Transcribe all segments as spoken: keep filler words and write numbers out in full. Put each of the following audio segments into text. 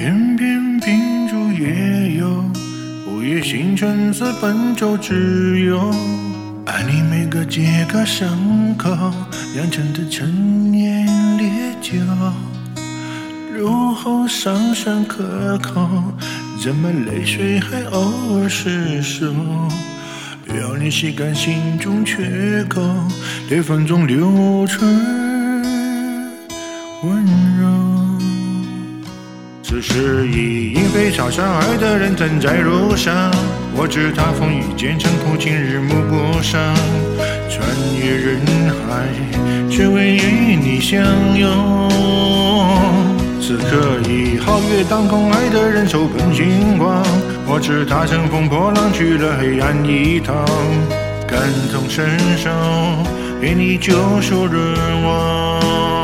天边秉烛夜游，午夜星辰似奔走之友。爱你每个结个伤口，酿成的陈年烈酒，入喉伤伤可口，怎么泪水还偶尔失手？要你吸干心中缺口，裂缝中流出温柔。此时已莺飞草长，爱的人正在路上。我知他风雨兼程途，今日目不赏。穿越人海，只为与你相拥。此刻已皓月当空，爱的人手捧星光。我知他乘风破浪去了黑暗一趟，感同身受，给你救赎热望。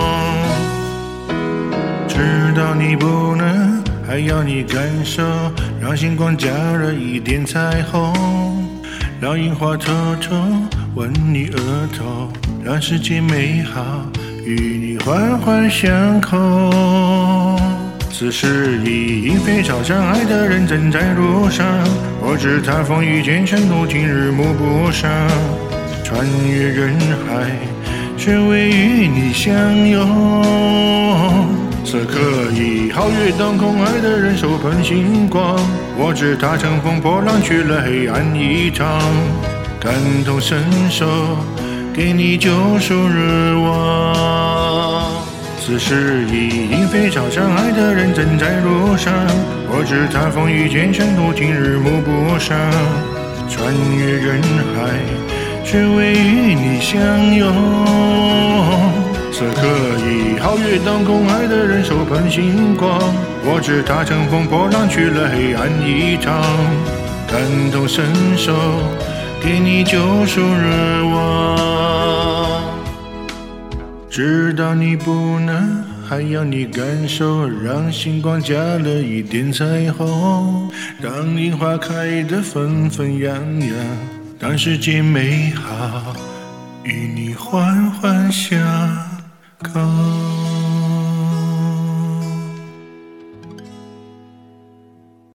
知道你不能，还要你感受，让星光加热一点彩虹，让樱花偷偷吻你额头，让世界美好与你环环相扣。此时已莺飞草长，爱的人正在路上。我知他风雨兼程途，今日目不赏。穿越人海，只为与你相拥。此刻已皓月当空，爱的人手捧星光。我知他乘风破浪去了黑暗一趟，感同身受，给你救赎热望。此时已莺飞草长，爱的人正在路上。我知他风雨兼程途，今日目不赏。穿越人海，只为与你相拥。此刻已皓月当空，爱的人手捧星光。我知他乘风破浪去了黑暗一趟，感同身受，给你救赎热望。知道你不能，还要你感受，让星光加了一点彩虹，让樱花开得纷纷扬扬，让世界美好与你环环相扣。